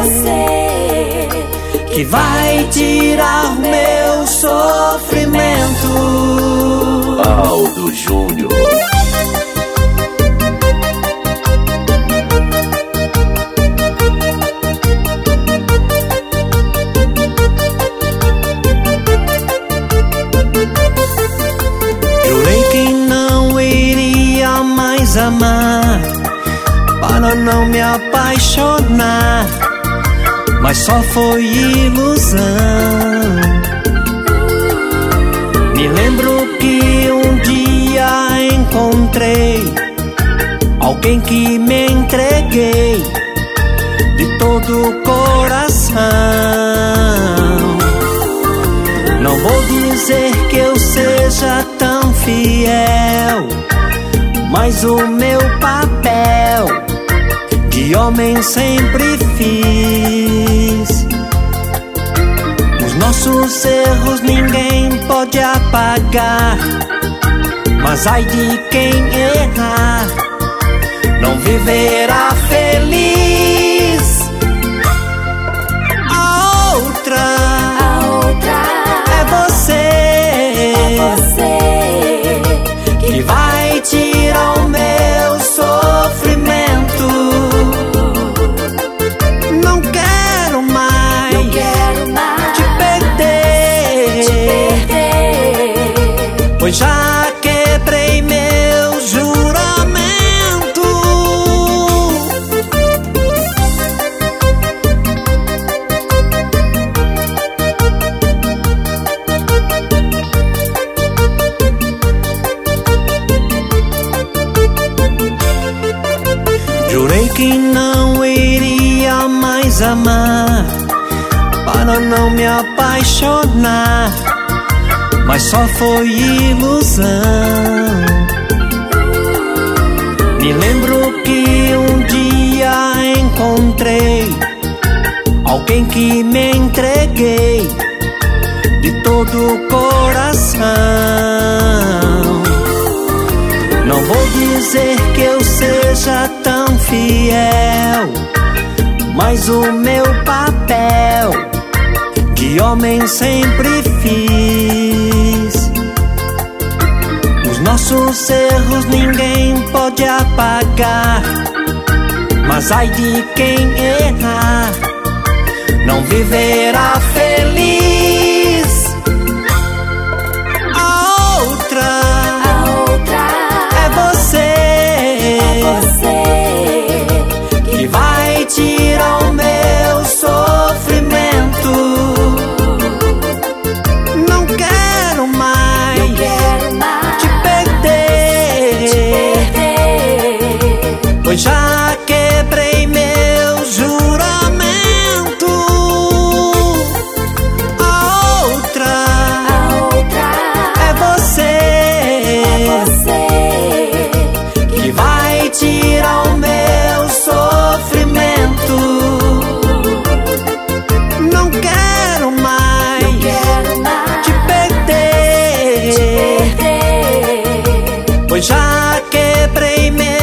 você que vai tirar meu sofrimento. Aldo Júnior. Jurei que não iria mais amar, para não me apaixonar, mas só foi ilusão. Me lembro que um dia encontrei alguém que me entreguei de todo o coração. Não vou dizer que eu seja tão fiel, mas o meu papel de homem sempre fiz. Os nossos erros ninguém pode apagar, mas ai de quem errar, não viverá feliz. A outra é você que vai tirar o meu sofrimento. Não quero mais te perder, pois já quebrei meu juramento. Jurei que não iria mais amar, para não me apaixonar, mas só foi ilusão. Me lembro que um dia encontrei alguém que me entreguei de todo o coração. Não vou dizer que eu seja tão fiel, mas o meu papel de homem sempre fiz. Os nossos erros ninguém pode apagar, mas ai de quem errar, não viverá feliz. A outra é você que vai tirar o meu sofrimento. Não quero mais te perder, pois já quebrei meu juramento. A outra é você que vai tirar o meu sofrimento. Não quero mais te perder, pois já quebrei meu